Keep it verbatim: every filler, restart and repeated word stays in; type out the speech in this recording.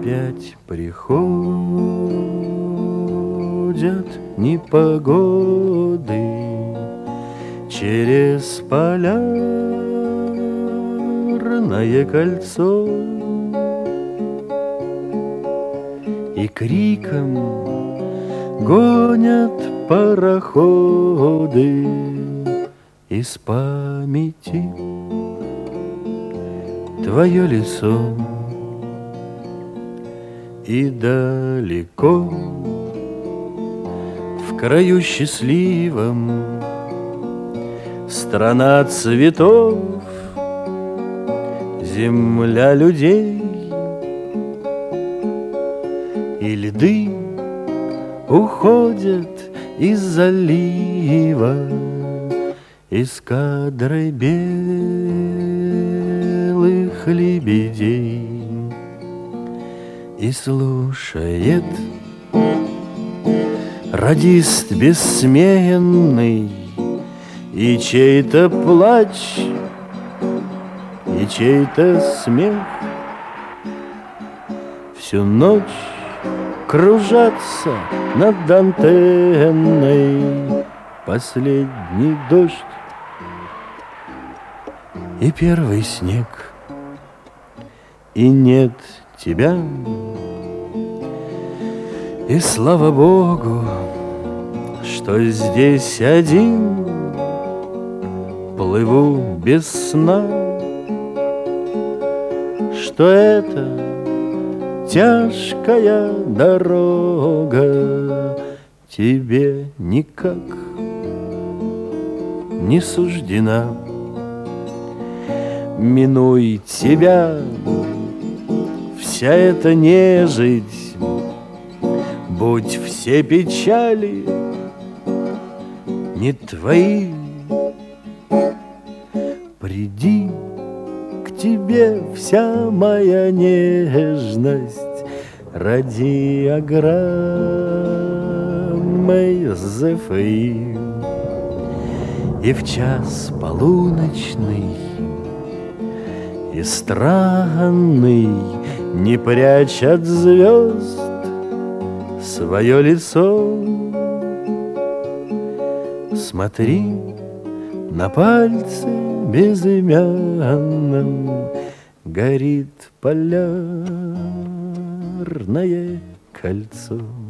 Опять приходят непогоды через полярное кольцо, и криком гонят пароходы из памяти твое лицо. И далеко, в краю счастливом, страна цветов, земля людей, и льды уходят из залива эскадрой белых лебедей. И слушает радист бессменный и чей-то плач, и чей-то смех. Всю ночь кружатся над антенной последний дождь и первый снег. И нет тебя, и слава Богу, что здесь один плыву без сна, что это тяжкая дорога тебе никак не суждена. Минуй тебя вся эта нежить, будь все печали не твои. Приди к тебе вся моя нежность радиограммой ЗФИ. И в час полуночный и странный, не прячь от звезд свое лицо, смотри на пальце безымянном горит полярное кольцо.